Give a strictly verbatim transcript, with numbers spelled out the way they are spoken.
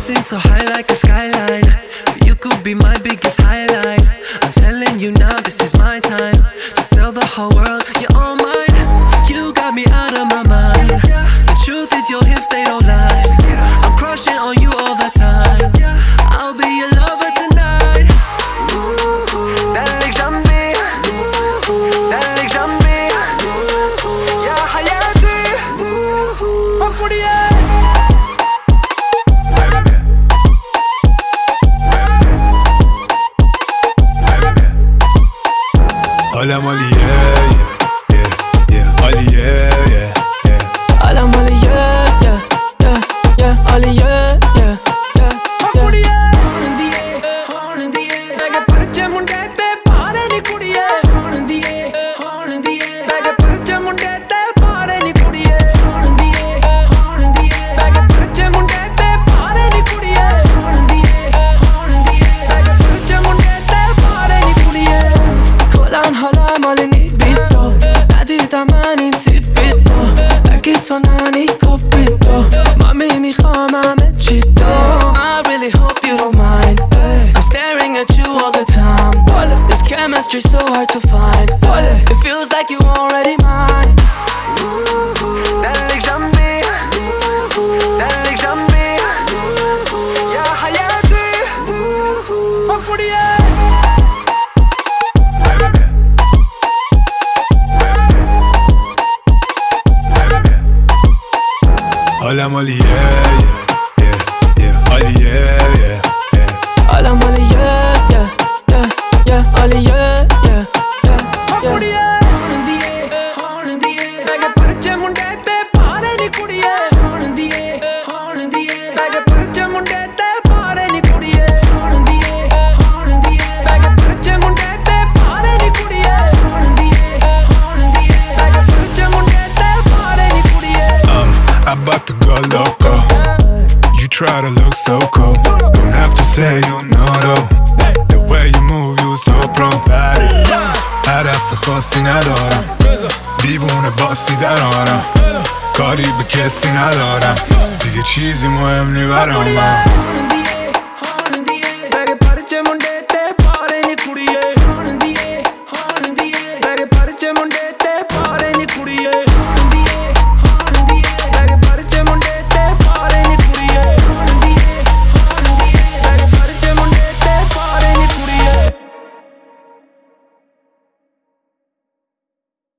Dancing so high like a skyline, you could be my biggest highlight. I'm telling you now, this is my time to tell the whole world you're all mine. You got me out of my mind. The truth is your hips, they don't lie. I'm crushing on you all the time. I'll be your lover tonight. دلك جنبي دلك جنبي يا حياتي وكوريا. Hola Molly, yeah, yeah, yeah, Ollie, yeah, yeah, yeah. Hola Molly, yeah, yeah, yeah, yeah, Ollie, yeah, yeah, yeah, yeah. Horn diye, horn diye, bege parche munde te paare ni kudiye. Horn diye, horn diye, bege parche munde te paare ni kudiye. Horn diye, horn diye, bege parche munde te paare ni kudiye. Horn diye, horn diye, bege parche munde te paare ni kudiye. کلن حالم مال نیبیدو ندیدم من این تیپیدو بگی تو ننی کپیدو مامی میخوام همه چی دو I really hope you don't mind I'm staring at you all the time This chemistry so hard to find It feels like you already mine دلك جنبي دلك جنبي يا حياتي وكوريا. Hola Molly, yeah, yeah, yeah, yeah, Ollie, yeah, yeah, yeah. Hola Molly, yeah, yeah, yeah, yeah, Ollie, yeah, yeah, yeah, yeah. Horn diye, horn diye, bege parche munde te paare ni kudiye. Horn diye, horn diye, bege parche munde te paare ni kudiye. Horn diye, horn diye, bege parche munde te paare ni kudiye. Horn diye, horn diye, bege parche munde te paare ni kudiye. I'm about to go loco. You try to look so cool. Don't have to say you know though. The way you move, you so pro. هدف خاصی ندارم دیوونه باسی درارم کاری به کسی ندارم دیگه چیزی مهم نی برام.